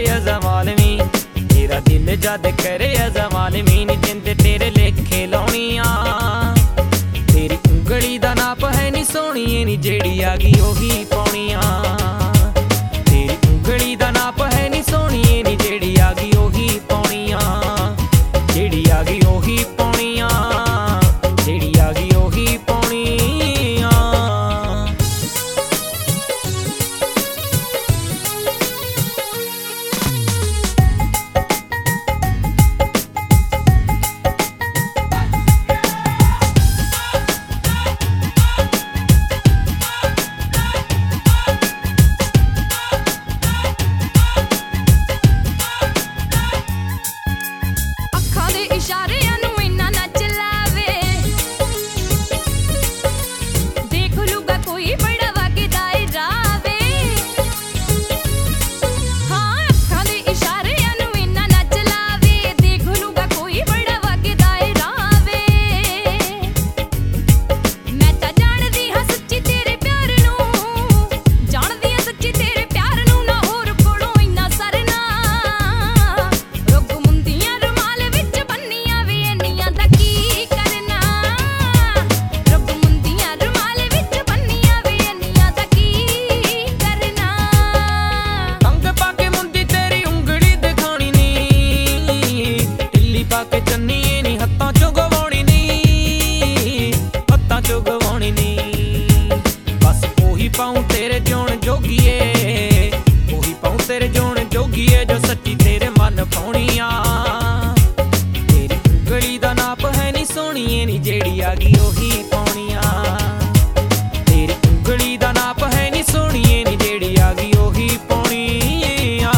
करे ज़वालमी, तेरा दिल जद करे ज़वालमी नी जिंद तेरे लेखे लाउणियां। तेरी उंगली दा नाप है नी सोहणीए नी जेड़ी आ गई ओही पाउणियां। तेरी उंगली दा नाप है नी सोहणीए नी जेड़ी आ गई ओही पाउणियां। जेड़ी आ गई ओही पाउणियां, जेड़ी आ गई ओही पाउणियां। इशारियां नू इन्ना ना चलावे, देख लूगा कोई बड़ा वागेदार रावे। हाँ अखां दे इशारियां नू इन्ना ना चलावे, देख लूगा कोई बड़ा वागेदार रावे। मैं तां जानदी हां सच्ची तेरे प्यार नू, जानदी हां सच्ची तेरे प्यार नू ना होर कोलों इन्ना सरना। रुग मुंदियां रुमाल विच बन्नियां वे इन्नियां दा की करना। रुग मुंदियां रुमाल विच बन्नियां वे इन्नियां दा की करना। अंग पाके मुंदी तेरी उंगली दिखाणी नी, ढिल्ली पाके चन्नीए नी हत्थां चों गवाउणी नी, हत्थां चों गवाउणी नी। बस ओही पाऊं तेरे जोण जोगीए, ओही पाऊं तेरे जोण जोगीए जो सच्ची तेरे मन पाउणियां। तेरी उंगली दा नाप है नी सोहणीए नी जेड़ी आ गई ओही पाउणियां। तेरी उंगली दा नाप है नी सोहणीए नी जेड़ी आ गई ओही पाउणियां।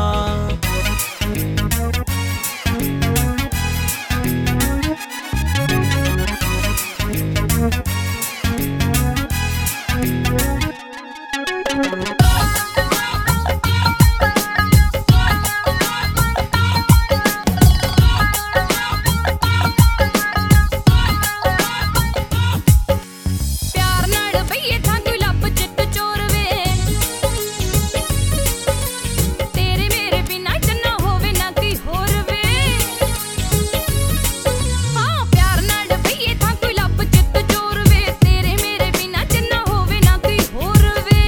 प्यार नाल बईए थां कोई लभ चिट चोर वे, तेरे मेरे बिना चन्ना होवे ना कोई होर वे। हाँ प्यार नाल बईए थां कोई लभ चिट चोर वे, तेरे मेरे बिना चन्ना होवे ना कोई होर वे।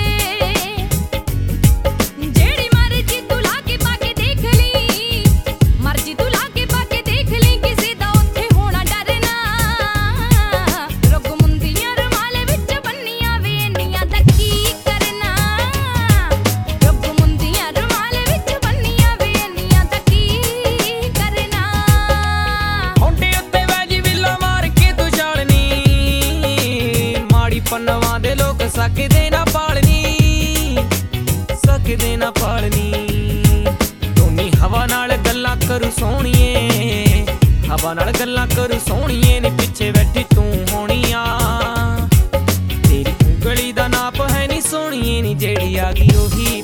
जेड़ी मर्जी तू लाके पाके देख ली, मर्जी तू लाके पाके देख ली, किसी दा उत्थे होना डरना। रुग मुंदियां रुमाल विच बन्नियां वे इन्नियां दा की करना। रुग मुंदियां रुमाल विच बन्नियां वे इन्नियां दा की करना। होंडे उत्ते वैजी विला मार के तू छालनी, माड़ी पन्नवां दे लोक सकदे ना पालनी, सकदे ना पालनी। धोनी हवा नाल गल्लां करू सोहणीए, हवा नाल गल्लां करू सोहणीए नी पिछे बैठी तू होणियां। तेरी उंगली दा नाप है नी सोहणीए नी जेड़ी आ गई ओही